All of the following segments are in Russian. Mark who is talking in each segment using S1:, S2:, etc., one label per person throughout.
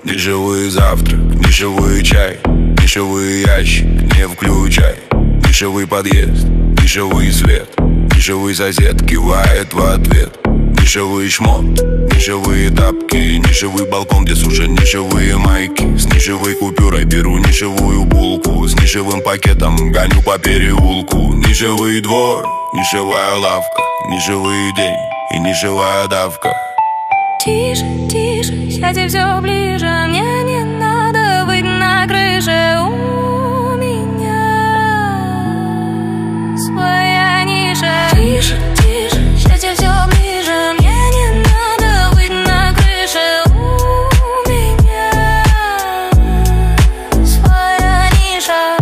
S1: Нишевый завтрак, нишевый чай, нишевый ящик не включай. Нишевый подъезд, нишевый свет, нишевый сосед кивает в ответ. Нишевый шмот, нишевые тапки, нишевый балкон, где сушат нишевые майки. С нишевой купюрой беру нишевую булку, с нишевым пакетом гоню по переулку. Нишевый двор, нишевая лавка, нишевый день и нишевая давка.
S2: Тише, тише, сядь и все ближе. Мне не надо быть на крыше. У меня своя ниша. Тише, тише, сядь и все ближе. Мне не надо быть на крыше. У меня своя ниша.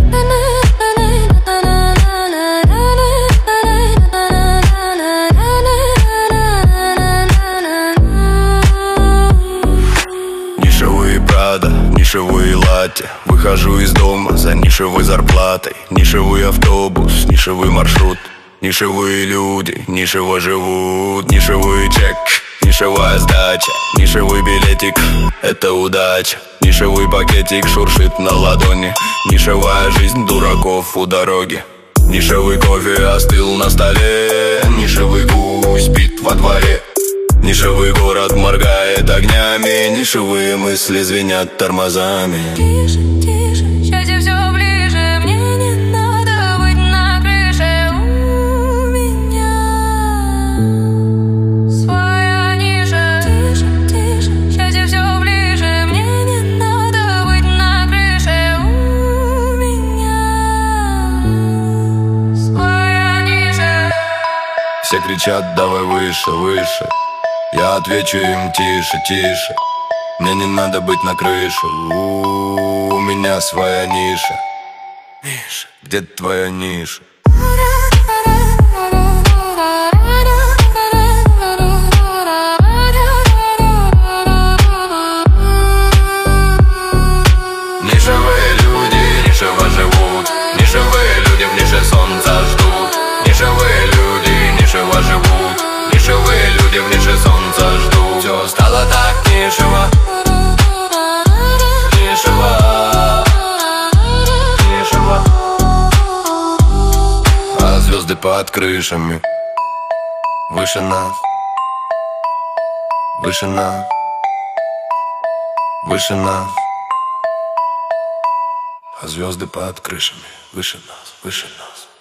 S1: Нишевый латте, выхожу из дома за нишевой зарплатой. Нишевый автобус, нишевый маршрут, нишевые люди, нишево живут. Нишевый чек, нишевая сдача, нишевый билетик — это удача. Нишевый пакетик шуршит на ладони, нишевая жизнь дураков у дороги. Нишевый кофе остыл на столе, нишевый гусь спит во дворе. Нишевый город моргает огнями, нишевые мысли звенят тормозами.
S2: Тише, тише, сядь и все ближе. Мне не надо быть на крыше. У меня своя ниша. Тише, тише, сядь и все ближе. Мне не надо быть на крыше. У меня своя ниша.
S1: Все кричат: давай выше, выше. Я отвечу им: тише, тише. Мне не надо быть на крыше. У меня своя ниша. Ниша, где твоя ниша? Нишевые люди нишево живут, нишевые люди в нише солнца ждут. Нишевые люди нишево живут, нишевые люди в нише солнца ждут. Все стало так нишево, нишево, нишево. А звезды под крышами выше нас, выше нас, выше нас. А звезды под крышами выше нас, выше нас.